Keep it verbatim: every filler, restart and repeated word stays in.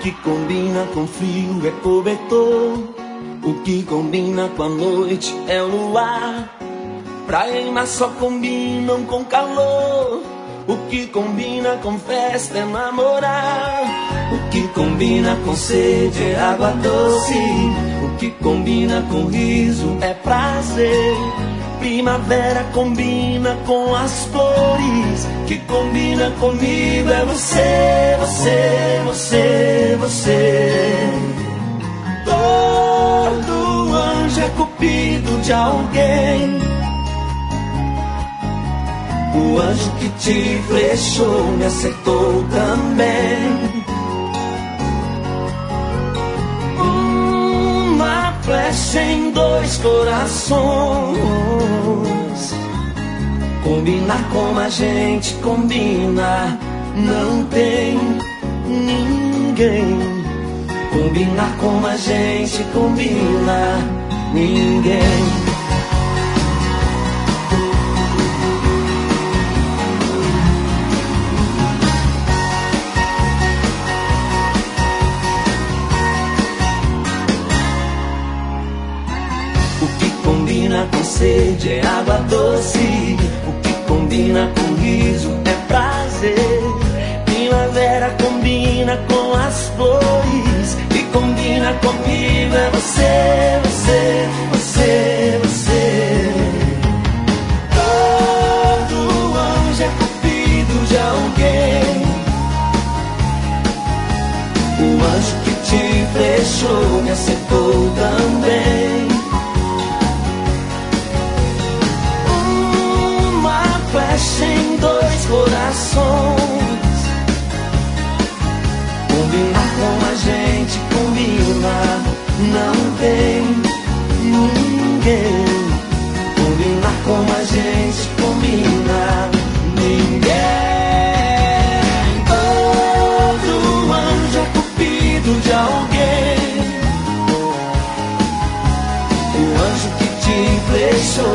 que combina com frio é cobertor. O que combina com a noite é o luar. Praia e mar só combinam com calor. O que combina com festa é namorar. O que combina com sede é água doce. O que combina com riso é prazer. Primavera combina com as flores. O que combina comigo é você, você, você, você. Todo anjo é cupido de alguém. O anjo que te flechou me acertou também. Uma flecha em dois corações. Combinar como a gente combina, não tem ninguém. Combinar como a gente combina, ninguém. Com sede é água doce. O que combina com riso é prazer. Primavera combina com as flores. E combina comigo é você, você, você, você. Todo anjo é cupido de alguém. O anjo que te flechou me acertou também. Flecha em dois corações. Combinar como a gente combina, não tem ninguém. Combinar como a gente combina, ninguém. Todo anjo é cupido de alguém. O anjo que te flechou